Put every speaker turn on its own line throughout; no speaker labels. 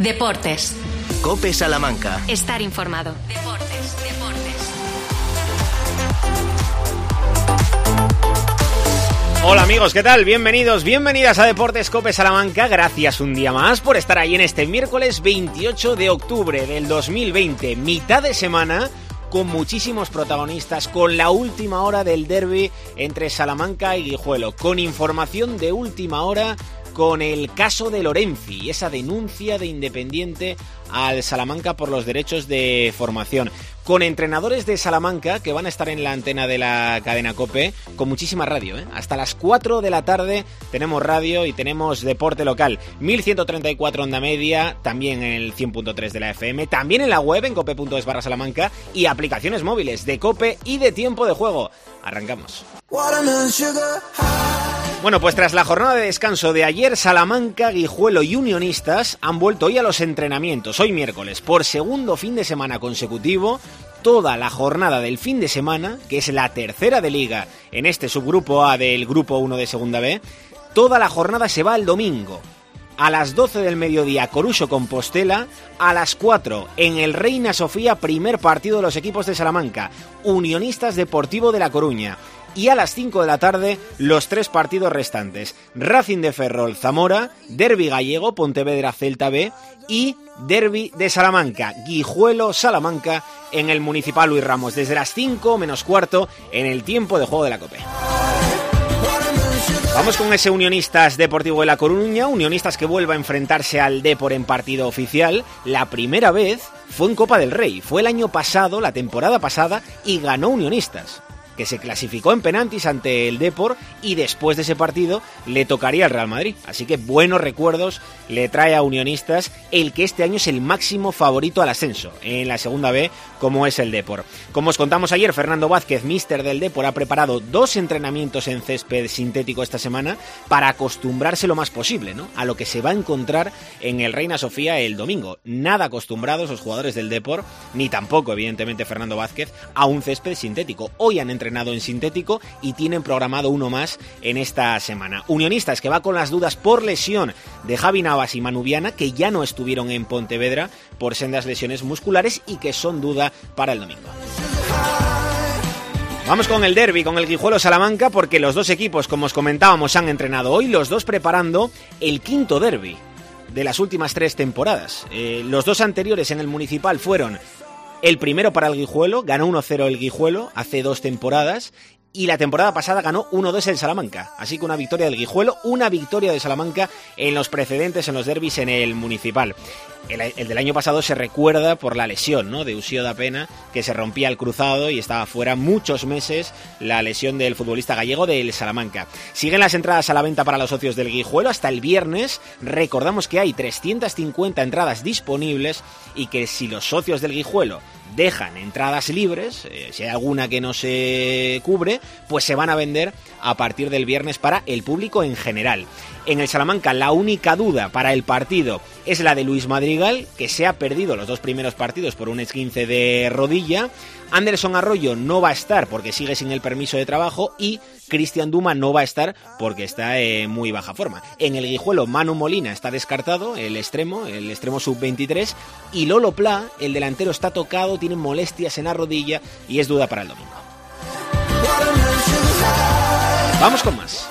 Deportes.
COPE Salamanca.
Estar informado. Deportes.
Hola amigos, ¿qué tal? Bienvenidos, bienvenidas a Deportes COPE Salamanca. Gracias un día más por estar ahí en este miércoles 28 de octubre del 2020. Mitad de semana con muchísimos protagonistas, con la última hora del derbi entre Salamanca y Guijuelo, con información de última hora, con el caso de Lorenzi, esa denuncia de Independiente al Salamanca por los derechos de formación, con entrenadores de Salamanca que van a estar en la antena de la cadena COPE, con muchísima radio, Hasta las 4 de la tarde tenemos radio y tenemos deporte local, 1134 onda media, también en el 100.3 de la FM, también en la web en cope.es/Salamanca y aplicaciones móviles de COPE y de Tiempo de Juego. Arrancamos. Bueno, pues tras la jornada de descanso de ayer, Salamanca, Guijuelo y Unionistas han vuelto hoy a los entrenamientos, hoy miércoles, por segundo fin de semana consecutivo. Toda la jornada del fin de semana, que es la tercera de Liga en este subgrupo A del Grupo 1 de Segunda B, toda la jornada se va el domingo. A las 12 del mediodía, Coruso-Compostela. A las 4, en el Reina Sofía, primer partido de los equipos de Salamanca, Unionistas Deportivo de La Coruña. Y a las 5 de la tarde, los 3 partidos restantes: Racing de Ferrol, Zamora, Derbi Gallego, Pontevedra, Celta B y Derbi de Salamanca, Guijuelo, Salamanca, en el Municipal Luis Ramos, desde las 5 menos cuarto en el Tiempo de Juego de la COPE. Vamos con ese Unionistas Deportivo de La Coruña, Unionistas que vuelve a enfrentarse al Depor en partido oficial. La primera vez fue en Copa del Rey, fue el año pasado, la temporada pasada, y ganó Unionistas, que se clasificó en penaltis ante el Depor, y después de ese partido le tocaría al Real Madrid. Así que buenos recuerdos le trae a Unionistas el que este año es el máximo favorito al ascenso en la segunda B, como es el Depor. Como os contamos ayer, Fernando Vázquez, míster del Depor, ha preparado 2 entrenamientos en césped sintético esta semana para acostumbrarse lo más posible, a lo que se va a encontrar en el Reina Sofía el domingo. Nada acostumbrados los jugadores del Depor, ni tampoco evidentemente Fernando Vázquez, a un césped sintético. Hoy han entrenado en sintético y tienen programado uno más en esta semana. Unionistas que va con las dudas por lesión de Javi Navas y Manu Viana, que ya no estuvieron en Pontevedra por sendas lesiones musculares y que son duda para el domingo. Vamos con el derbi, con el Guijuelo Salamanca, porque los dos equipos, como os comentábamos, han entrenado hoy, los dos preparando el quinto derbi de las últimas 3 temporadas. Los 2 anteriores en el Municipal fueron: el primero para el Guijuelo, ganó 1-0 el Guijuelo hace 2 temporadas, y la temporada pasada ganó 1-2 el Salamanca. Así que una victoria del Guijuelo, una victoria de Salamanca en los precedentes, en los derbis en el Municipal. El del año pasado se recuerda por la lesión, de Usío da Pena, que se rompía el cruzado y estaba fuera muchos meses, la lesión del futbolista gallego del Salamanca. Siguen las entradas a la venta para los socios del Guijuelo hasta el viernes. Recordamos que hay 350 entradas disponibles y que si los socios del Guijuelo dejan entradas libres, si hay alguna que no se cubre, pues se van a vender a partir del viernes para el público en general. En el Salamanca la única duda para el partido es la de Luis Madrigal, que se ha perdido los 2 primeros partidos por un esguince de rodilla. Anderson Arroyo no va a estar porque sigue sin el permiso de trabajo, y Cristian Duma no va a estar porque está en muy baja forma. En el Guijuelo, Manu Molina está descartado, el extremo sub-23, y Lolo Pla, el delantero, está tocado, tiene molestias en la rodilla y es duda para el domingo. Vamos con más.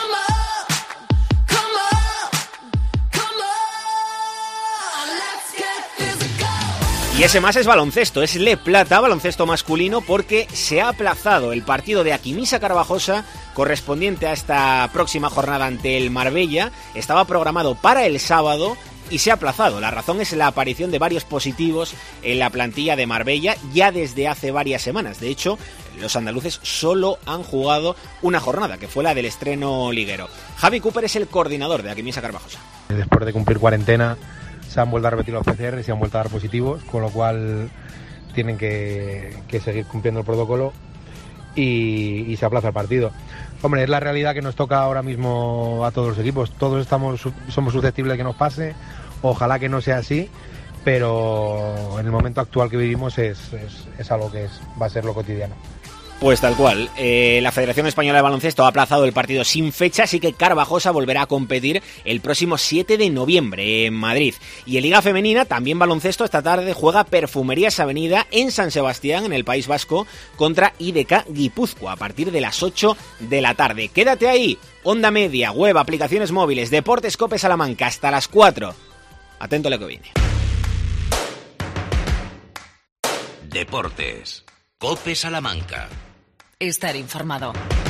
Y ese más es baloncesto, es Le Plata, baloncesto masculino, porque se ha aplazado el partido de Aquimisa Carvajosa correspondiente a esta próxima jornada ante el Marbella. Estaba programado para el sábado y se ha aplazado. La razón es la aparición de varios positivos en la plantilla de Marbella ya desde hace varias semanas. De hecho, los andaluces solo han jugado una jornada, que fue la del estreno liguero. Javi Cooper es el coordinador de Aquimisa Carvajosa.
Después de cumplir cuarentena, se han vuelto a repetir los PCR y se han vuelto a dar positivos, con lo cual tienen que seguir cumpliendo el protocolo y se aplaza el partido. Hombre, es la realidad que nos toca ahora mismo a todos los equipos. Todos somos susceptibles de que nos pase, ojalá que no sea así, pero en el momento actual que vivimos es algo que va a ser lo cotidiano.
Pues tal cual. La Federación Española de Baloncesto ha aplazado el partido sin fecha, así que Carvajosa volverá a competir el próximo 7 de noviembre en Madrid. Y en Liga Femenina, también baloncesto, esta tarde juega Perfumerías Avenida en San Sebastián, en el País Vasco, contra IDK Guipúzcoa, a partir de las 8 de la tarde. Quédate ahí, Onda Media, web, aplicaciones móviles, Deportes Cope Salamanca, hasta las 4. Atento a lo que viene.
Deportes. Cope Salamanca.
Estar informado.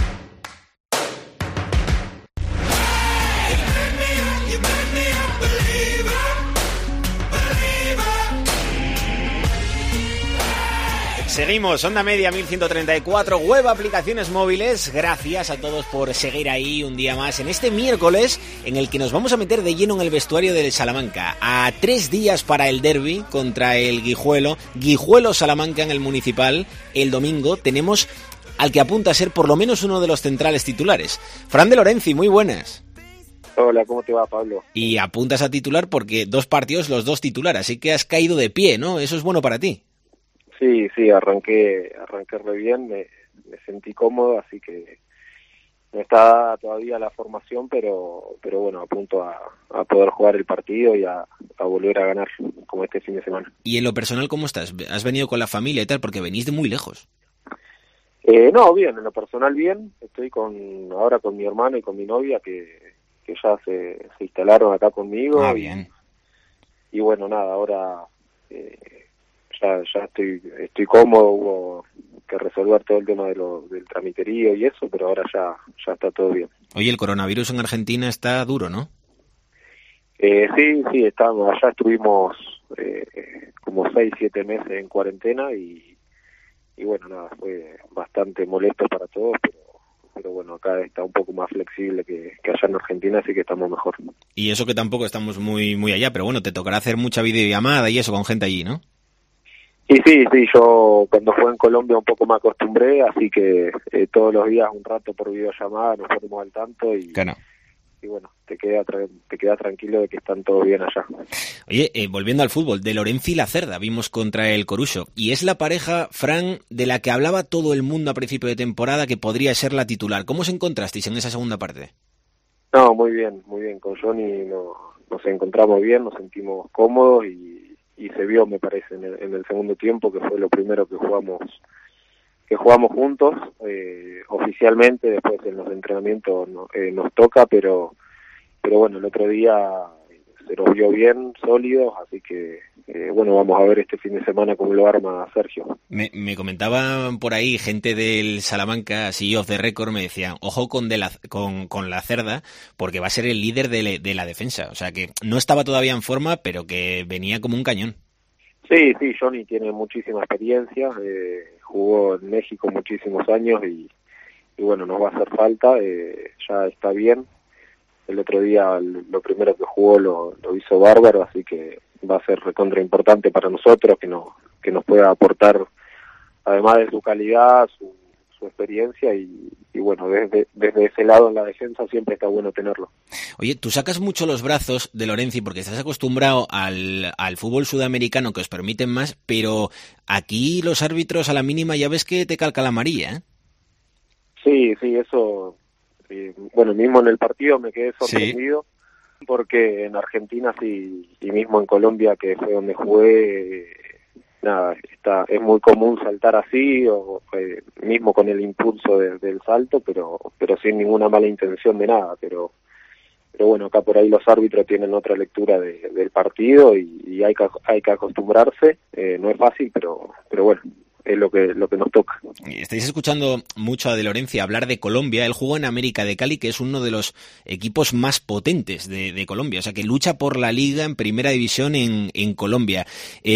Seguimos, Onda Media 1134, web, aplicaciones móviles. Gracias a todos por seguir ahí un día más en este miércoles en el que nos vamos a meter de lleno en el vestuario del Salamanca. A 3 días para el derbi contra el Guijuelo. Guijuelo-Salamanca en el Municipal. El domingo tenemos al que apunta a ser por lo menos uno de los centrales titulares. Fran de Lorenzi, muy buenas.
Hola, ¿cómo te va, Pablo?
Y apuntas a titular porque 2 partidos, los 2 titulares, así que has caído de pie, ¿no? Eso es bueno para ti.
Sí, arranqué re bien, me sentí cómodo, así que no está todavía la formación, pero bueno, apunto a poder jugar el partido y a volver a ganar como este fin de semana.
¿Y en lo personal cómo estás? ¿Has venido con la familia y tal? Porque venís de muy lejos.
No, bien, en lo personal bien. Estoy ahora con mi hermano y con mi novia que ya se instalaron acá conmigo.
Bien.
Y bueno, nada, ahora ya estoy cómodo. Hubo que resolver todo el tema del tramiterío y eso, pero ahora ya está todo bien.
Oye, el coronavirus en Argentina está duro, ¿no?
Sí, estamos. Allá estuvimos como 6-7 meses en cuarentena y bueno, nada, fue bastante molesto para todos, pero bueno, acá está un poco más flexible que allá en Argentina, así que estamos mejor.
Y eso que tampoco estamos muy allá, pero bueno, te tocará hacer mucha videollamada y eso con gente allí, ¿no?
Y sí, yo cuando fue en Colombia un poco me acostumbré, así que todos los días un rato por videollamada nos ponemos al tanto y...
Claro.
Y bueno, te queda tranquilo de que están todos bien allá.
Oye, volviendo al fútbol, de Lorenzi y Lacerda vimos contra el Coruso, y es la pareja, Fran, de la que hablaba todo el mundo a principio de temporada que podría ser la titular. ¿Cómo os encontrasteis en esa segunda parte?
No, muy bien, con Johnny nos encontramos bien, nos sentimos cómodos y se vio, me parece, en el segundo tiempo, que fue lo primero que jugamos juntos, oficialmente. Después en los entrenamientos nos toca, pero bueno, el otro día se los vio bien, sólidos, así que bueno, vamos a ver este fin de semana cómo lo arma Sergio.
Me comentaban por ahí gente del Salamanca, así off the record, me decían, ojo con Lacerda, porque va a ser el líder de la defensa, o sea que no estaba todavía en forma, pero que venía como un cañón.
Sí, Johnny tiene muchísima experiencia, jugó en México muchísimos años y bueno, nos va a hacer falta, ya está bien. El otro día lo primero que jugó lo hizo bárbaro, así que va a ser recontra importante para nosotros que nos pueda aportar, además de su calidad, su experiencia y bueno, desde ese lado en la defensa siempre está bueno tenerlo.
Oye, tú sacas mucho los brazos de Lorenzi porque estás acostumbrado al fútbol sudamericano que os permiten más, pero aquí los árbitros a la mínima ya ves que te calca la amarilla, ¿eh?
Sí, eso, bueno, mismo en el partido me quedé sorprendido, ¿sí? Porque en Argentina sí, y mismo en Colombia, que fue donde jugué, nada, es muy común saltar así, o mismo con el impulso del salto, pero sin ninguna mala intención de nada, pero bueno, acá por ahí los árbitros tienen otra lectura del partido y hay que acostumbrarse, no es fácil, pero bueno, es lo que nos toca.
Estáis escuchando mucho a De Lorenzi hablar de Colombia. Él jugó en América de Cali, que es uno de los equipos más potentes de Colombia, o sea que lucha por la liga en primera división en Colombia.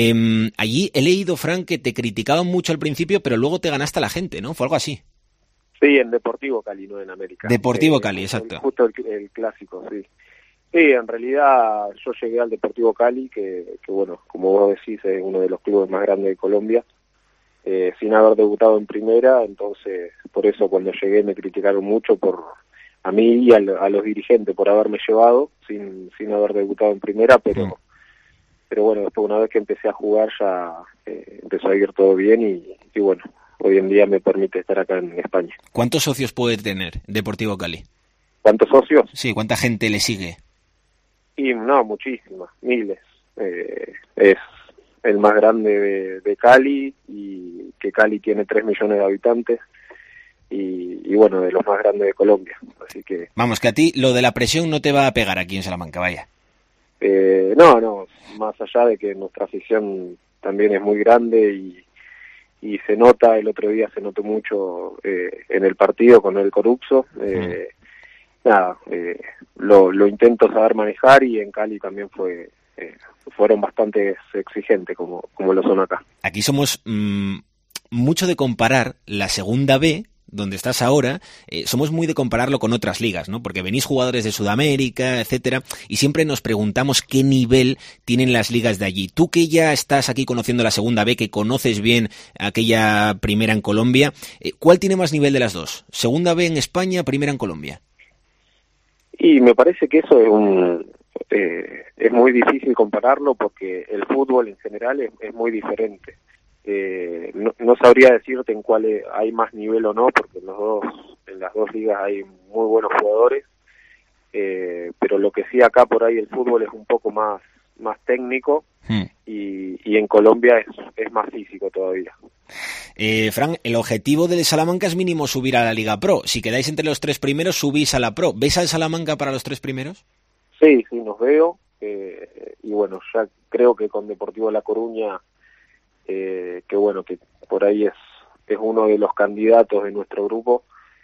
Allí he leído, Fran, que te criticaban mucho al principio, pero luego te ganaste a la gente, ¿no? Fue algo así.
Sí, en Deportivo Cali, no en América.
Deportivo Cali, exacto.
Justo el clásico, sí. Sí, en realidad yo llegué al Deportivo Cali, que bueno, como vos decís, es uno de los clubes más grandes de Colombia, sin haber debutado en primera, entonces por eso cuando llegué me criticaron mucho a mí y a los dirigentes por haberme llevado sin haber debutado en primera, pero bueno, después una vez que empecé a jugar ya empezó a ir todo bien y bueno, hoy en día me permite estar acá en España.
¿Cuántos socios puede tener Deportivo Cali?
¿Cuántos socios?
Sí, ¿cuánta gente le sigue?
Y no, muchísimas, miles. Es el más grande de Cali, y que Cali tiene 3 millones de habitantes, y bueno, de los más grandes de Colombia. Así que
vamos, que a ti lo de la presión no te va a pegar aquí en Salamanca, vaya.
No, más allá de que nuestra afición también es muy grande y se nota, el otro día se notó mucho en el partido con el Corupso. Lo intento saber manejar, y en Cali también fueron bastante exigentes como lo son acá.
Aquí somos mucho de comparar la segunda B, donde estás ahora, somos muy de compararlo con otras ligas, ¿no? Porque venís jugadores de Sudamérica, etcétera, y siempre nos preguntamos qué nivel tienen las ligas de allí. Tú que ya estás aquí conociendo la segunda B, que conoces bien aquella primera en Colombia, ¿cuál tiene más nivel de las dos? ¿Segunda B en España, primera en Colombia?
Y me parece que eso es muy difícil compararlo, porque el fútbol en general es muy diferente. No sabría decirte en cuál hay más nivel o no, porque en las dos ligas hay muy buenos jugadores, pero lo que sí, acá por ahí el fútbol es un poco más técnico, y en Colombia es más físico todavía.
Fran, el objetivo del Salamanca es mínimo subir a la Liga Pro. Si quedáis entre los 3 primeros, subís a la Pro. ¿Ves al Salamanca para los 3 primeros?
Sí, nos veo, y bueno, ya creo que con Deportivo La Coruña, que bueno, que por ahí es uno de los candidatos de nuestro grupo,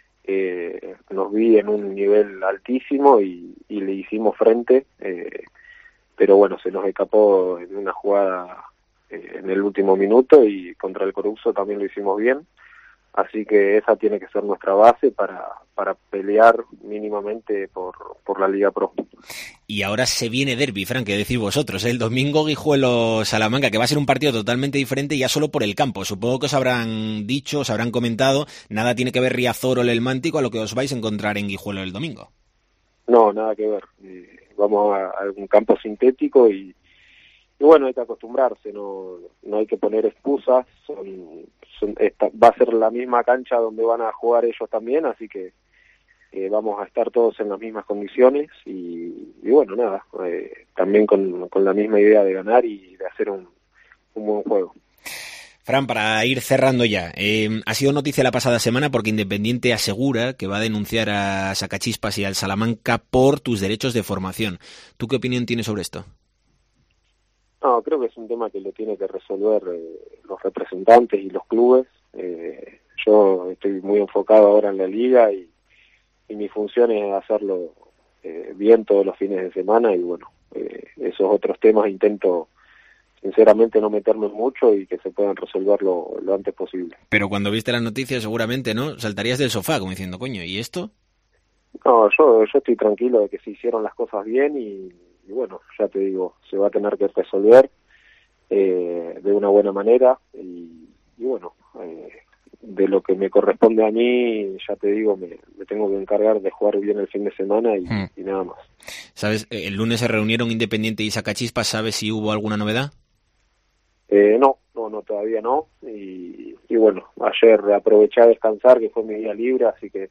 nos vi en un nivel altísimo y le hicimos frente, pero bueno, se nos escapó en una jugada en el último minuto, y contra el Corupso también lo hicimos bien, así que esa tiene que ser nuestra base para pelear mínimamente por la Liga Pro.
Y ahora se viene derbi, Fran, que decís vosotros, el domingo Guijuelo-Salamanca, que va a ser un partido totalmente diferente ya solo por el campo. Supongo que os habrán dicho, os habrán comentado, nada tiene que ver Riazor o el Mántico a lo que os vais a encontrar en Guijuelo el domingo.
No, nada que ver. Vamos a un campo sintético, y bueno, hay que acostumbrarse, no hay que poner excusas. Va a ser la misma cancha donde van a jugar ellos también, así que vamos a estar todos en las mismas condiciones, y bueno, nada, también con la misma idea de ganar y de hacer un buen juego.
Fran, para ir cerrando ya, ha sido noticia la pasada semana porque Independiente asegura que va a denunciar a Sacachispas y al Salamanca por tus derechos de formación. ¿Tú qué opinión tienes sobre esto?
No, creo que es un tema que lo tiene que resolver los representantes y los clubes. Yo estoy muy enfocado ahora en la liga, y mi función es hacerlo bien todos los fines de semana, y bueno, esos otros temas intento sinceramente no meterme mucho y que se puedan resolver lo antes posible.
Pero cuando viste las noticias seguramente, ¿no? Saltarías del sofá como diciendo, coño, ¿y esto?
No, yo estoy tranquilo de que se hicieron las cosas bien, y bueno, ya te digo, se va a tener que resolver de una buena manera, y bueno, de lo que me corresponde a mí, ya te digo, me tengo que encargar de jugar bien el fin de semana y nada más.
¿Sabes? El lunes se reunieron Independiente y Sacachispas, ¿sabes si hubo alguna novedad?
No, todavía no, y bueno, ayer aproveché a descansar, que fue mi día libre, así que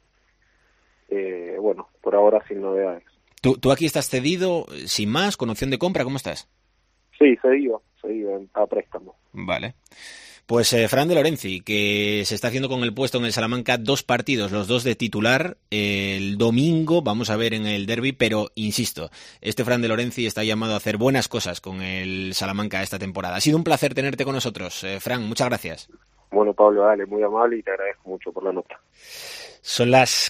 bueno, por ahora sin novedades.
¿Tú aquí estás cedido, sin más, con opción de compra? ¿Cómo estás?
Sí, cedido a préstamo.
Vale. Pues Fran de Lorenzi, que se está haciendo con el puesto en el Salamanca 2 partidos, los 2 de titular. El domingo vamos a ver en el derbi, pero insisto, este Fran de Lorenzi está llamado a hacer buenas cosas con el Salamanca esta temporada. Ha sido un placer tenerte con nosotros. Fran, muchas gracias.
Bueno, Pablo, dale, muy amable, y te agradezco mucho por la nota.
Son las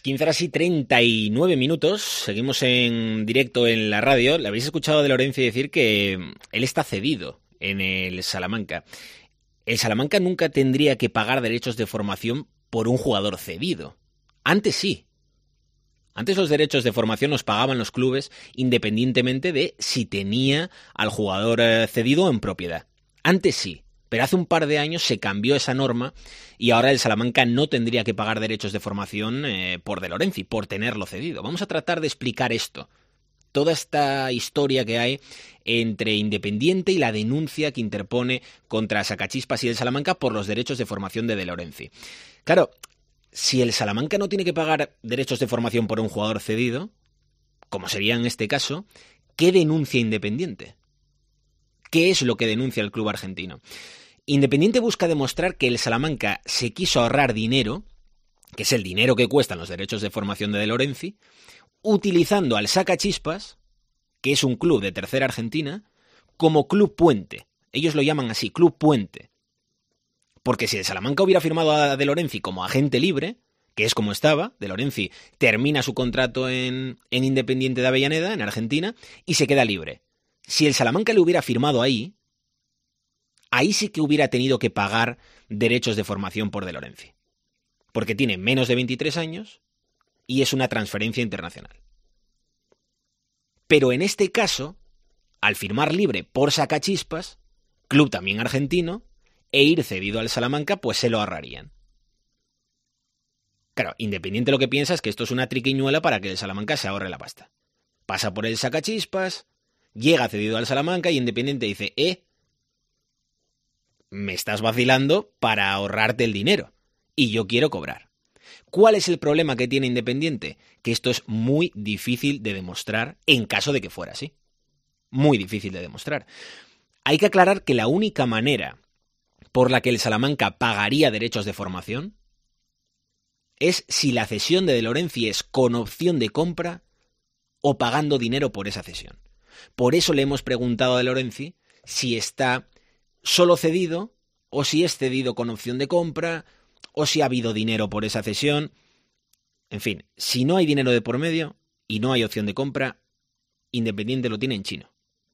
15:39. Seguimos en directo en la radio. Le habéis escuchado de Lorenzi decir que él está cedido en el Salamanca. El Salamanca nunca tendría que pagar derechos de formación por un jugador cedido. Antes sí. Antes los derechos de formación los pagaban los clubes independientemente de si tenía al jugador cedido en propiedad. Antes sí. Pero hace un par de años se cambió esa norma y ahora el Salamanca no tendría que pagar derechos de formación por De Lorenzi, por tenerlo cedido. Vamos a tratar de explicar esto. toda esta historia que hay entre Independiente y la denuncia que interpone contra Sacachispas y el Salamanca por los derechos de formación de Lorenzi. Claro, si el Salamanca no tiene que pagar derechos de formación por un jugador cedido, como sería en este caso, ¿qué denuncia Independiente? ¿Qué es lo que denuncia el club argentino? Independiente busca demostrar que el Salamanca se quiso ahorrar dinero, que es el dinero que cuestan los derechos de formación de Lorenzi, utilizando al Sacachispas, que es un club de tercera Argentina, como club puente. Ellos lo llaman así, club puente. Porque si el Salamanca hubiera firmado a De Lorenzi como agente libre, que es como estaba, De Lorenzi termina su contrato en Independiente de Avellaneda, en Argentina, y se queda libre. Si el Salamanca le hubiera firmado ahí sí que hubiera tenido que pagar derechos de formación por De Lorenzi. Porque tiene menos de 23 años y es una transferencia internacional. Pero en este caso, al firmar libre por Sacachispas, club también argentino, e ir cedido al Salamanca, pues se lo ahorrarían. Claro, Independiente lo que piensa es que esto es una triquiñuela para que el Salamanca se ahorre la pasta. Pasa por el Sacachispas, llega cedido al Salamanca y Independiente dice, me estás vacilando para ahorrarte el dinero y yo quiero cobrar. ¿Cuál es el problema que tiene Independiente? Que esto es muy difícil de demostrar en caso de que fuera así. Muy difícil de demostrar. Hay que aclarar que la única manera por la que el Salamanca pagaría derechos de formación es si la cesión de Lorenzi es con opción de compra o pagando dinero por esa cesión. Por eso le hemos preguntado a De Lorenzi si está solo cedido o si es cedido con opción de compra o si ha habido dinero por esa cesión. En fin, si no hay dinero de por medio y no hay opción de compra, Independiente lo tiene en chino.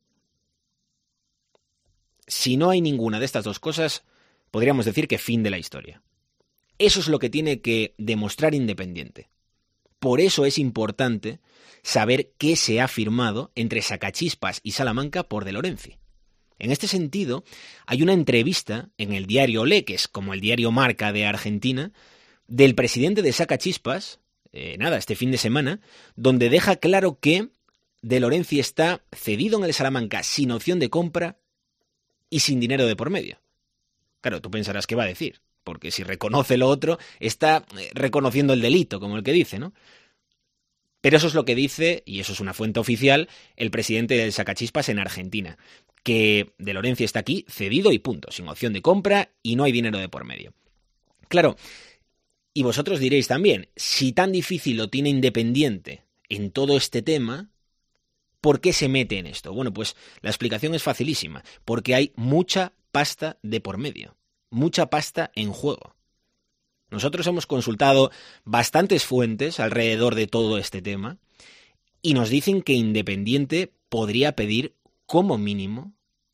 Si no hay ninguna de estas dos cosas, podríamos decir que fin de la historia. Eso es lo que tiene que demostrar Independiente. Por eso es importante saber qué se ha firmado entre Sacachispas y Salamanca por De Lorenzi. En este sentido, hay una entrevista en el diario Olé, que es como el diario Marca de Argentina, del presidente de Sacachispas, este fin de semana, donde deja claro que De Lorenzi está cedido en el Salamanca sin opción de compra y sin dinero de por medio. Claro, tú pensarás qué va a decir, porque si reconoce lo otro, está reconociendo el delito, como el que dice, ¿no? Pero eso es lo que dice, y eso es una fuente oficial, el presidente del Sacachispas en Argentina, que De Lorenzi está aquí cedido y punto, sin opción de compra y no hay dinero de por medio. Claro, y vosotros diréis también, si tan difícil lo tiene Independiente en todo este tema, ¿por qué se mete en esto? Bueno, pues la explicación es facilísima, porque hay mucha pasta de por medio, mucha pasta en juego. Nosotros hemos consultado bastantes fuentes alrededor de todo este tema y nos dicen que Independiente podría pedir como mínimo,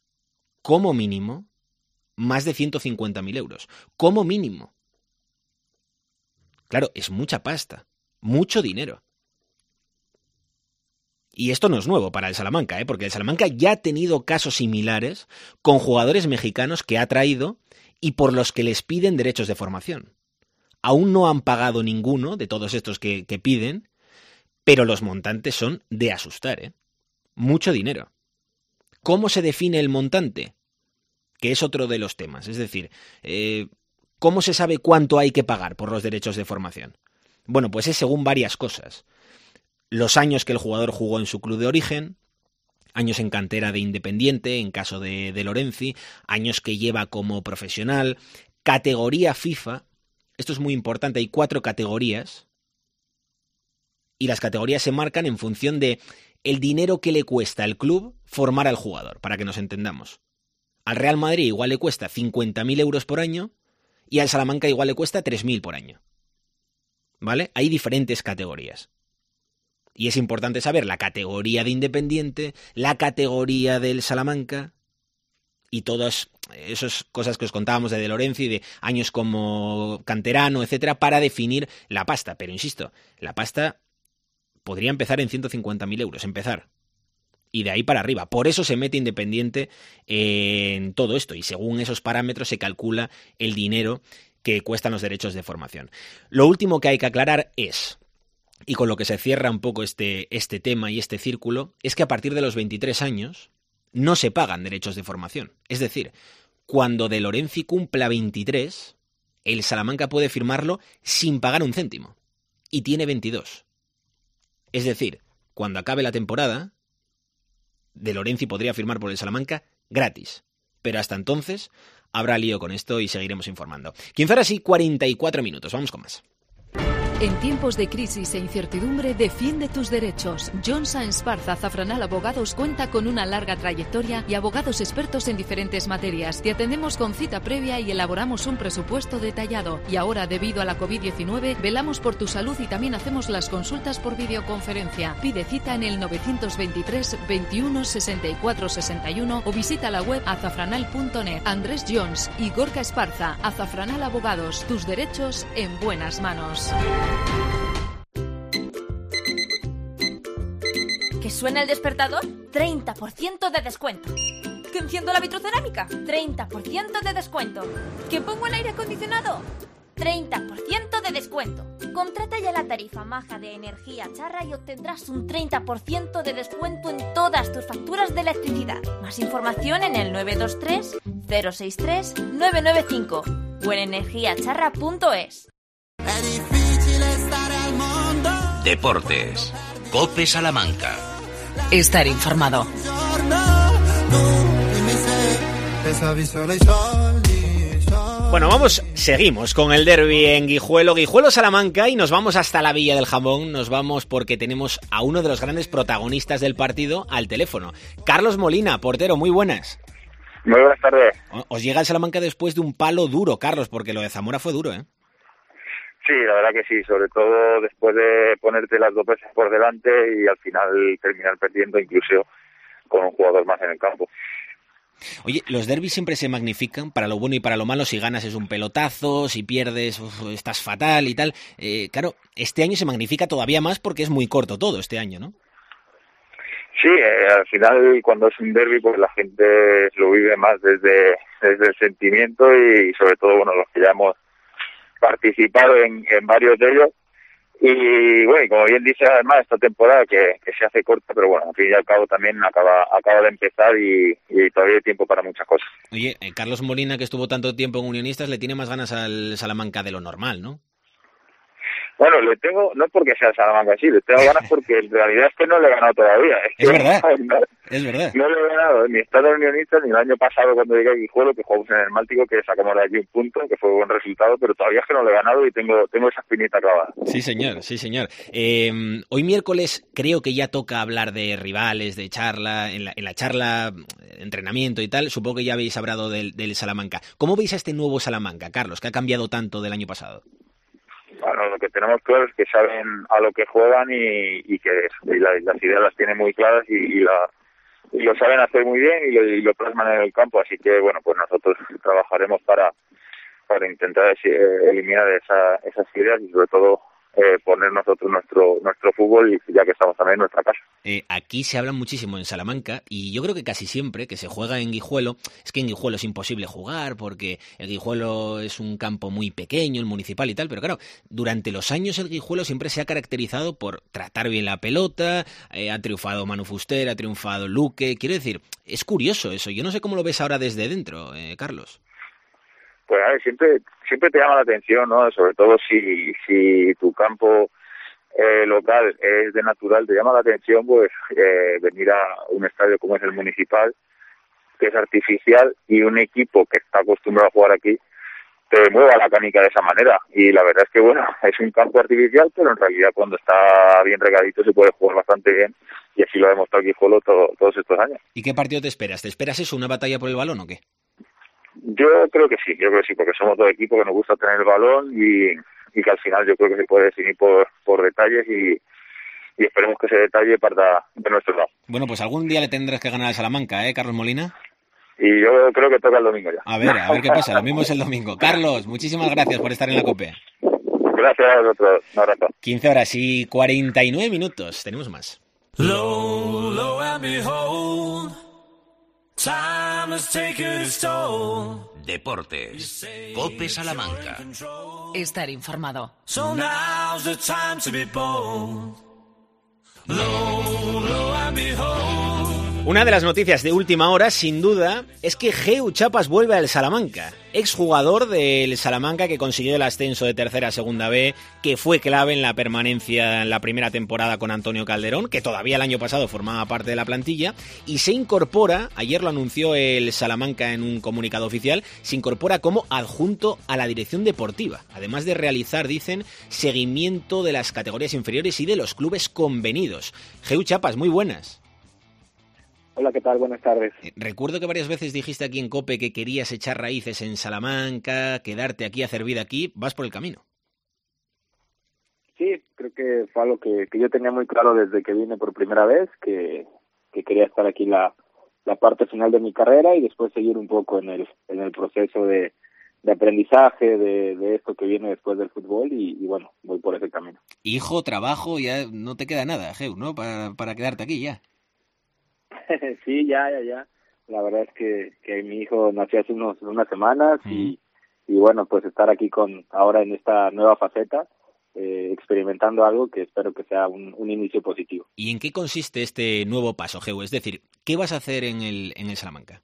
más de 150.000 euros. Como mínimo. Claro, es mucha pasta, mucho dinero. Y esto no es nuevo para el Salamanca, porque el Salamanca ya ha tenido casos similares con jugadores mexicanos que ha traído y por los que les piden derechos de formación. Aún no han pagado ninguno de todos estos que piden, pero los montantes son de asustar, Mucho dinero. ¿Cómo se define el montante? Que es otro de los temas. Es decir, ¿cómo se sabe cuánto hay que pagar por los derechos de formación? Bueno, pues es según varias cosas. Los años que el jugador jugó en su club de origen, años en cantera de Independiente, en caso de Lorenzi, años que lleva como profesional, categoría FIFA. Esto es muy importante, hay 4 categorías y las categorías se marcan en función de el dinero que le cuesta al club formar al jugador, para que nos entendamos. Al Real Madrid igual le cuesta 50.000 euros por año y al Salamanca igual le cuesta 3.000 por año. ¿Vale? Hay diferentes categorías. Y es importante saber la categoría de Independiente, la categoría del Salamanca y todas esas cosas que os contábamos de Lorenzi, de años como canterano, etcétera, para definir la pasta. Pero insisto, la pasta podría empezar en 150.000 euros, empezar. Y de ahí para arriba. Por eso se mete Independiente en todo esto. Y según esos parámetros se calcula el dinero que cuestan los derechos de formación. Lo último que hay que aclarar es, y con lo que se cierra un poco este tema y este círculo, es que a partir de los 23 años no se pagan derechos de formación. Es decir, cuando De Lorenzi cumpla 23, el Salamanca puede firmarlo sin pagar un céntimo. Y tiene 22. Es decir, cuando acabe la temporada, De Lorenzi podría firmar por el Salamanca gratis. Pero hasta entonces habrá lío con esto y seguiremos informando. 15 horas y 44 minutos. Vamos con más.
En tiempos de crisis e incertidumbre, defiende tus derechos. John Sáenz Barza Azafranal Abogados cuenta con una larga trayectoria y abogados expertos en diferentes materias. Te atendemos con cita previa y elaboramos un presupuesto detallado. Y ahora, debido a la COVID-19, velamos por tu salud y también hacemos las consultas por videoconferencia. Pide cita en el 923 21 64 61 o visita la web azafranal.net. Andrés Jones y Gorka Esparza, Azafranal Abogados. Tus derechos en buenas manos.
¿Que suena el despertador? 30% de descuento. ¿Que enciendo la vitrocerámica? 30% de descuento. ¿Que pongo el aire acondicionado? 30% de descuento. Contrata ya la tarifa maja de Energía Charra y obtendrás un 30% de descuento en todas tus facturas de electricidad. Más información en el 923 063 995 o en energiacharra.es.
Deportes. COPE Salamanca.
Estar informado.
Bueno, seguimos con el derbi en Guijuelo-Salamanca, y nos vamos hasta la Villa del Jamón. Nos vamos porque tenemos a uno de los grandes protagonistas del partido al teléfono. Carlos Molina, portero, muy buenas.
Muy buenas tardes.
Os llega el Salamanca después de un palo duro, Carlos, porque lo de Zamora fue duro, ¿eh?
Sí, la verdad que sí, sobre todo después de ponerte las dos veces por delante y al final terminar perdiendo incluso con un jugador más en el campo.
Oye, los derbis siempre se magnifican para lo bueno y para lo malo. Si ganas es un pelotazo, si pierdes estás fatal y tal. Claro, este año se magnifica todavía más porque es muy corto todo este año, ¿no?
Sí, al final cuando es un derbi pues la gente lo vive más desde el sentimiento y sobre todo, bueno, los que ya hemos participado en varios de ellos. Y bueno, como bien dice, además esta temporada que se hace corta, pero bueno, al fin y al cabo también acaba de empezar y todavía hay tiempo para muchas cosas.
Oye, Carlos Molina, que estuvo tanto tiempo en Unionistas, le tiene más ganas al Salamanca de lo normal, ¿no?
Bueno, le tengo, no porque sea Salamanca así, le tengo ganas porque en realidad es que no le he ganado todavía.
Es verdad, es verdad.
No le he ganado ni estando en Unionistas ni el año pasado cuando llegué a Guijuelo, que jugamos en el Máltico, que sacamos de allí un punto, que fue un buen resultado, pero todavía es que no le he ganado y tengo esa espinita clavada.
Sí, señor, sí, señor. Hoy miércoles creo que ya toca hablar de rivales, de charla, en la charla, entrenamiento y tal. Supongo que ya habéis hablado del Salamanca. ¿Cómo veis a este nuevo Salamanca, Carlos, que ha cambiado tanto del año pasado?
Bueno, lo que tenemos claro es que saben a lo que juegan y que las ideas las tienen muy claras y lo saben hacer muy bien y lo plasman en el campo. Así que, bueno, pues nosotros trabajaremos para intentar eliminar esas ideas y sobre todo poner nosotros nuestro fútbol, y ya que estamos también en nuestra casa.
Aquí se habla muchísimo en Salamanca y yo creo que casi siempre que se juega en Guijuelo, es que en Guijuelo es imposible jugar porque el Guijuelo es un campo muy pequeño, el municipal y tal, pero claro, durante los años el Guijuelo siempre se ha caracterizado por tratar bien la pelota, ha triunfado Manu Fuster, ha triunfado Luque, quiero decir, es curioso eso, yo no sé cómo lo ves ahora desde dentro, Carlos.
Pues a ver, siempre te llama la atención, ¿no? Sobre todo si tu campo local es de natural, te llama la atención pues venir a un estadio como es el Municipal, que es artificial, y un equipo que está acostumbrado a jugar aquí te mueva la canica de esa manera. Y la verdad es que, bueno, es un campo artificial, pero en realidad cuando está bien regadito se puede jugar bastante bien, y así lo ha demostrado Guijuelo todos estos años.
¿Y qué partido te esperas? ¿Te esperas eso, una batalla por el balón o qué?
Yo creo que sí, porque somos dos equipos que nos gusta tener el balón y que al final yo creo que se puede definir por detalles y esperemos que ese detalle parta de nuestro lado.
Bueno, pues algún día le tendrás que ganar al Salamanca, Carlos Molina.
Y yo creo que toca el domingo ya.
A ver qué pasa, lo mismo es el domingo. Carlos, muchísimas gracias por estar en la COPE.
Gracias a vosotros, un abrazo.
15 horas y 49 minutos, tenemos más.
Deportes. COPE Salamanca.
Estar informado.
Una de las noticias de última hora, sin duda, es que Geu Chapas vuelve al Salamanca. Exjugador del Salamanca que consiguió el ascenso de tercera a segunda B, que fue clave en la permanencia en la primera temporada con Antonio Calderón, que todavía el año pasado formaba parte de la plantilla, y se incorpora, ayer lo anunció el Salamanca en un comunicado oficial, se incorpora como adjunto a la dirección deportiva, además de realizar, dicen, seguimiento de las categorías inferiores y de los clubes convenidos. Geu Chapas, muy buenas.
Hola, ¿qué tal? Buenas tardes.
Recuerdo que varias veces dijiste aquí en COPE que querías echar raíces en Salamanca, quedarte aquí, hacer vida aquí. ¿Vas por el camino?
Sí, creo que fue algo que yo tenía muy claro desde que vine por primera vez, que quería estar aquí la parte final de mi carrera y después seguir un poco en el proceso de aprendizaje de esto que viene después del fútbol y bueno, voy por ese camino.
Hijo, trabajo, ya no te queda nada, Geu, ¿no? Para quedarte aquí ya.
Sí, ya. La verdad es que mi hijo nació hace unas semanas y bueno, pues estar aquí ahora en esta nueva faceta, experimentando algo que espero que sea un inicio positivo.
¿Y en qué consiste este nuevo paso, Geu? Es decir, ¿qué vas a hacer en el Salamanca?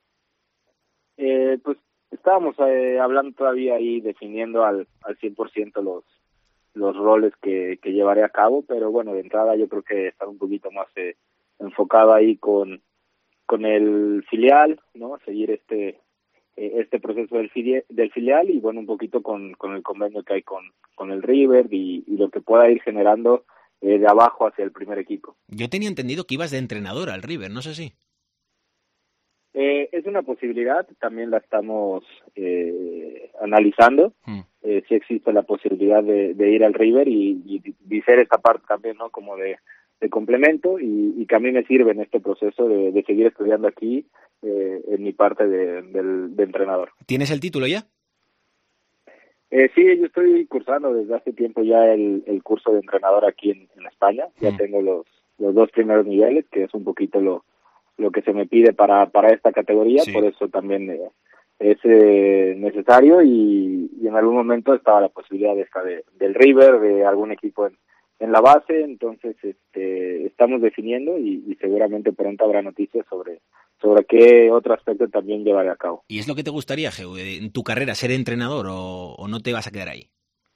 Pues estábamos hablando todavía ahí, definiendo al 100% los roles que llevaré a cabo, pero bueno, de entrada yo creo que estar un poquito más enfocado ahí con el filial, ¿no? Seguir este proceso del filial y bueno, un poquito con el convenio que hay con el River y lo que pueda ir generando de abajo hacia el primer equipo.
Yo tenía entendido que ibas de entrenador al River, ¿no sé si?
Es una posibilidad, también la estamos analizando. Sí existe la posibilidad de ir al River y ser esta parte también, ¿no? Como de complemento y que a mí me sirve en este proceso de seguir estudiando aquí en mi parte de entrenador.
¿Tienes el título ya?
Sí, yo estoy cursando desde hace tiempo ya el curso de entrenador aquí en España. Ya tengo los 2 primeros niveles, que es un poquito lo que se me pide para esta categoría, sí. Por eso también es necesario y en algún momento estaba la posibilidad del River, de algún equipo en la base, entonces estamos definiendo y seguramente pronto habrá noticias sobre qué otro aspecto también llevaré a cabo.
¿Y es lo que te gustaría, Geu, en tu carrera, ser entrenador o no te vas a quedar ahí?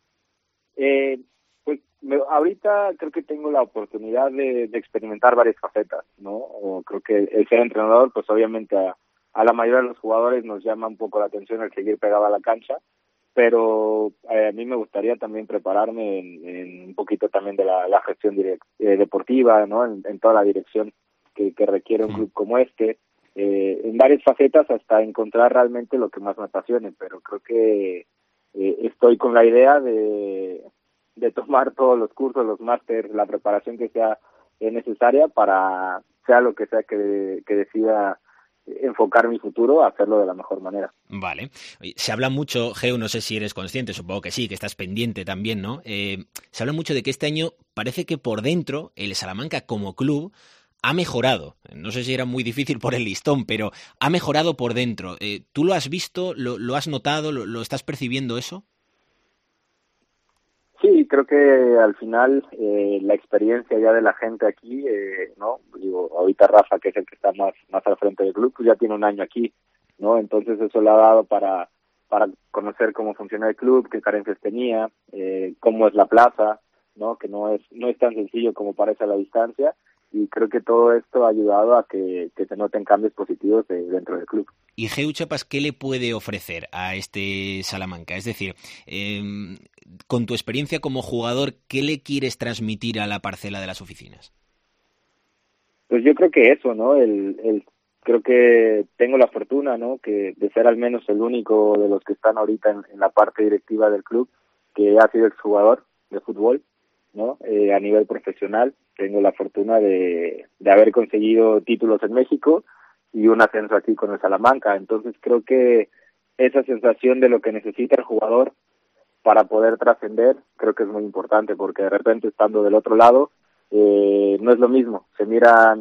Pues ahorita creo que tengo la oportunidad de experimentar varias facetas, ¿no? O creo que el ser entrenador, pues obviamente a la mayoría de los jugadores nos llama un poco la atención el seguir pegado a la cancha, pero a mí me gustaría también prepararme en un poquito también de la gestión deportiva, ¿no? En toda la dirección que requiere un club como este, en varias facetas hasta encontrar realmente lo que más me apasione, pero creo que estoy con la idea de tomar todos los cursos, los másteres, la preparación que sea necesaria para, sea lo que sea que decida enfocar mi futuro, a hacerlo de la mejor manera.
Vale. Se habla mucho, Geu, no sé si eres consciente, supongo que sí, que estás pendiente también, ¿no? Se habla mucho de que este año parece que por dentro el Salamanca como club ha mejorado. No sé si era muy difícil por el listón, pero ha mejorado por dentro. ¿Tú lo has visto, lo has notado, lo estás percibiendo eso?
Sí, creo que al final la experiencia ya de la gente aquí, ¿no? Digo, ahorita Rafa, que es el que está más al frente del club, pues ya tiene un año aquí, ¿no? Entonces eso le ha dado para conocer cómo funciona el club, qué carencias tenía, cómo es la plaza, ¿no? Que no es tan sencillo como parece a la distancia. Y creo que todo esto ha ayudado a que se noten cambios positivos dentro del club.
¿Y Geu Chapas qué le puede ofrecer a este Salamanca? Es decir, con tu experiencia como jugador, ¿qué le quieres transmitir a la parcela de las oficinas?
Pues yo creo que eso, ¿no? Creo que tengo la fortuna, ¿no? Que de ser al menos el único de los que están ahorita en la parte directiva del club que ha sido exjugador de fútbol, ¿no? A nivel profesional. Tengo la fortuna de haber conseguido títulos en México y un ascenso aquí con el Salamanca. Entonces creo que esa sensación de lo que necesita el jugador para poder trascender, creo que es muy importante, porque de repente estando del otro lado, no es lo mismo. Se miran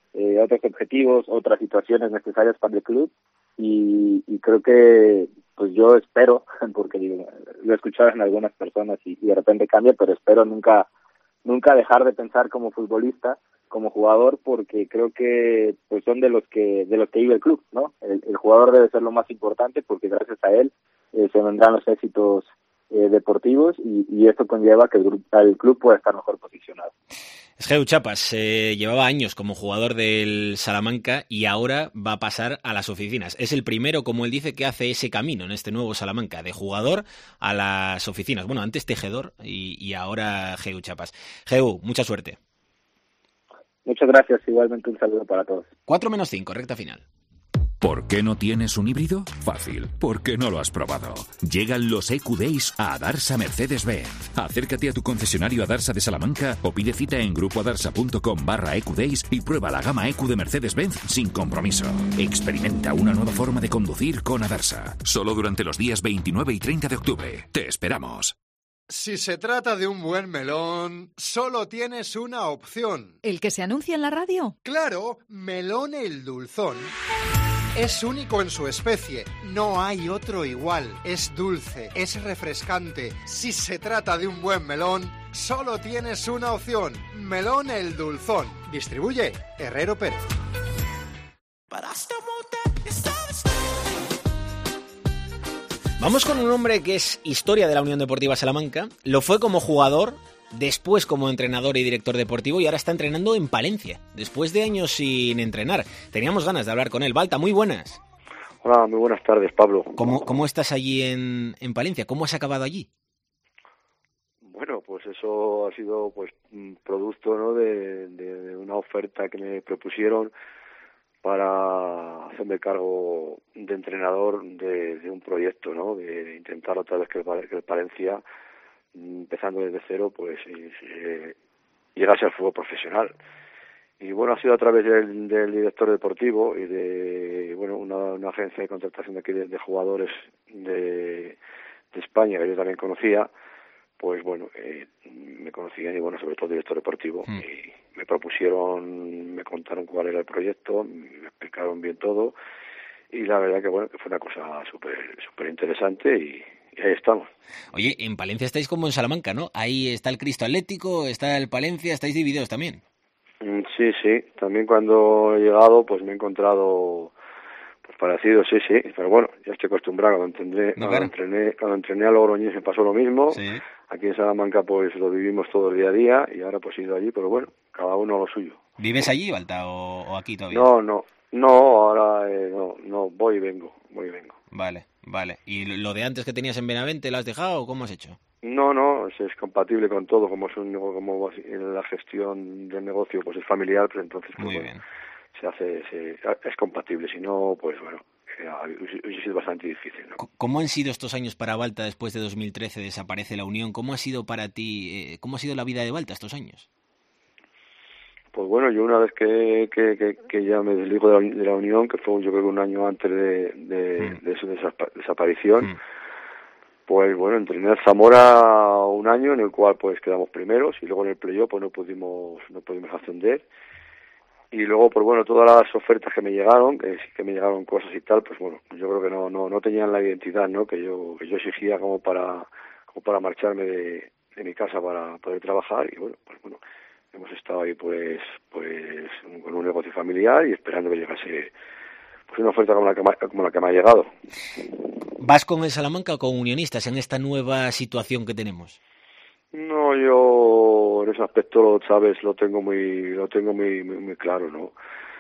otros objetivos, otras situaciones necesarias para el club, y creo que pues yo espero, porque lo he escuchado en algunas personas y de repente cambia, pero espero nunca dejar de pensar como futbolista, como jugador, porque creo que pues son de los que vive el club, ¿no? El jugador debe ser lo más importante, porque gracias a él se vendrán los éxitos deportivos, y esto conlleva que el club pueda estar mejor posicionado.
Geu Chapas llevaba años como jugador del Salamanca y ahora va a pasar a las oficinas. Es el primero, como él dice, que hace ese camino en este nuevo Salamanca, de jugador a las oficinas. Bueno, antes tejedor y ahora Geu Chapas. Geu, mucha suerte.
Muchas gracias, igualmente un saludo para todos.
4-5, recta final.
¿Por qué no tienes un híbrido? Fácil, porque no lo has probado. Llegan los EQ Days a Adarsa Mercedes-Benz. Acércate a tu concesionario Adarsa de Salamanca o pide cita en grupoadarsa.com/EQ Days y prueba la gama EQ de Mercedes-Benz sin compromiso. Experimenta una nueva forma de conducir con Adarsa. Solo durante los días 29 y 30 de octubre. Te esperamos.
Si se trata de un buen melón, solo tienes una opción.
¿El que se anuncia en la radio?
Claro, Melón el Dulzón. Es único en su especie, no hay otro igual. Es dulce, es refrescante. Si se trata de un buen melón, solo tienes una opción. Melón el Dulzón. Distribuye Herrero Pérez.
Vamos con un hombre que es historia de la Unión Deportiva Salamanca. Lo fue como jugador, después como entrenador y director deportivo, y ahora está entrenando en Palencia, después de años sin entrenar. Teníamos ganas de hablar con él. Balta, muy buenas.
Hola, muy buenas tardes, Pablo.
¿Cómo estás allí en Palencia? ¿Cómo has acabado allí?
Bueno, pues eso ha sido pues producto, ¿no?, de una oferta que me propusieron para hacerme cargo de entrenador de un proyecto, ¿no?, de intentar otra vez que el Palencia, empezando desde cero, pues llegase al fútbol profesional. Y bueno, ha sido a través del director deportivo y de una agencia de contratación de aquí de jugadores de España, que yo también conocía. Pues bueno, me conocían, y bueno, sobre todo el director deportivo, y me propusieron, me contaron cuál era el proyecto, me explicaron bien todo, y la verdad que bueno, que fue una cosa súper interesante, y ahí estamos.
Oye, en Palencia estáis como en Salamanca, ¿no? Ahí está el Cristo Atlético, está el Palencia, estáis divididos también.
Sí, también cuando he llegado pues me he encontrado pues parecido, sí, pero bueno, ya estoy acostumbrado. Cuando entrené a Logroñés me pasó lo mismo. Sí. Aquí en Salamanca pues lo vivimos todo el día a día, y ahora pues he ido allí, pero bueno, cada uno lo suyo.
¿Vives allí, Balta, o aquí todavía?
No, ahora no, voy y vengo.
Vale. ¿Y lo de antes que tenías en Benavente, lo has dejado o cómo has hecho?
No, es compatible con todo, como la gestión del negocio pues es familiar, pues entonces pues,
muy bien.
Es compatible, si no, pues bueno, hubiese sido bastante difícil, ¿no?
¿Cómo han sido estos años para Balta después de 2013, desaparece la Unión? ¿Cómo ha sido para ti, cómo ha sido la vida de Balta estos años?
Pues bueno, yo una vez que ya me desligo de la Unión, que fue yo creo que un año antes de su desaparición, pues bueno, entrené a Zamora un año en el cual pues quedamos primeros, y luego en el playoff pues no pudimos ascender. Y luego, pues bueno, todas las ofertas que me llegaron, que me llegaron cosas y tal, pues bueno, yo creo que no tenían la identidad, ¿no?, que yo exigía como para marcharme de mi casa para poder trabajar. Y bueno, hemos estado ahí pues con un negocio familiar y esperando que llegase pues una oferta como la que me ha llegado.
¿Vas con el Salamanca o con Unionistas en esta nueva situación que tenemos?
No, yo en ese aspecto, lo sabes, lo tengo muy claro, ¿no?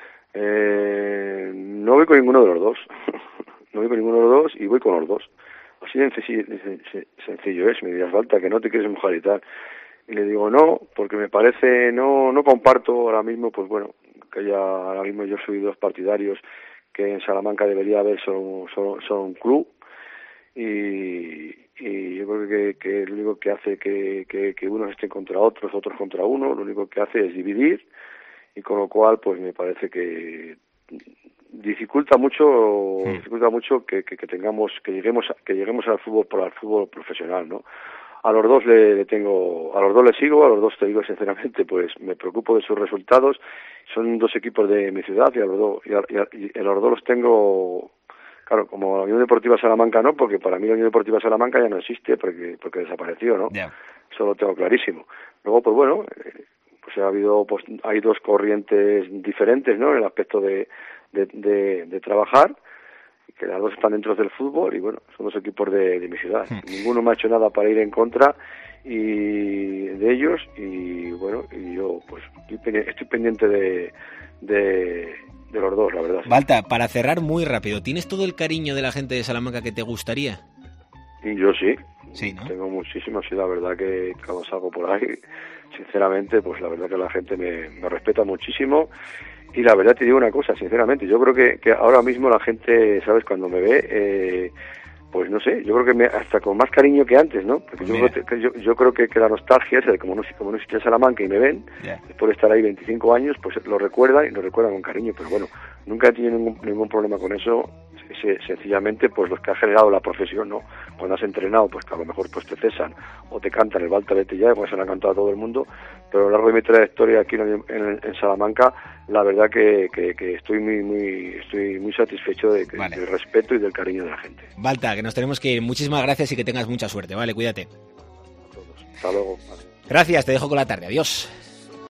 No voy con ninguno de los dos. No voy con ninguno de los dos y voy con los dos. Así de sencillo es. Me dirás, Balta, que no te quieres mojar y tal. Y le digo no, porque me parece, no comparto ahora mismo, pues bueno, que ya ahora mismo yo soy dos partidarios que en Salamanca debería haber solo un club. Y yo creo que lo único que hace que unos estén contra otros contra uno, lo único que hace es dividir, y con lo cual pues me parece que dificulta mucho que lleguemos al fútbol profesional, ¿no? a los dos le sigo, a los dos te digo sinceramente, pues me preocupo de sus resultados. Son dos equipos de mi ciudad y a los dos los tengo, claro, como la Unión Deportiva Salamanca no, porque para mí la Unión Deportiva Salamanca ya no existe porque desapareció, ¿no? Yeah. Eso lo tengo clarísimo. Luego, pues bueno, pues ha habido, pues hay dos corrientes diferentes, ¿no? En el aspecto de trabajar, que las dos están dentro del fútbol y bueno, son dos equipos de mi ciudad. Ninguno me ha hecho nada para ir en contra y de ellos y bueno, y yo pues estoy pendiente de los dos, la verdad.
Balta, para cerrar muy rápido, ¿tienes todo el cariño de la gente de Salamanca que te gustaría?
Y yo sí.
Sí, ¿no?
Tengo muchísimo, sí, la verdad que cuando salgo por ahí, sinceramente, pues la verdad que la gente me respeta muchísimo. Y la verdad te digo una cosa, sinceramente, yo creo que ahora mismo la gente, ¿sabes? Cuando me ve, pues no sé, yo creo que hasta con más cariño que antes, ¿no? Porque yo creo que la nostalgia esa de como no existe en Salamanca y me ven, después de estar ahí 25 años, pues lo recuerdan y lo recuerdan con cariño. Pero bueno, nunca he tenido ningún problema con eso. Sencillamente, pues los que ha generado la profesión, ¿no? Cuando has entrenado, pues que a lo mejor pues te cesan o te cantan el Balta vete ya, como se lo ha cantado a todo el mundo, pero a lo largo de mi trayectoria aquí en Salamanca, la verdad que estoy muy satisfecho del respeto y del cariño de la gente.
Balta, que nos tenemos que ir. Muchísimas gracias y que tengas mucha suerte, ¿vale? Cuídate.
A todos. Hasta luego. Vale.
Gracias, te dejo con la tarde. Adiós.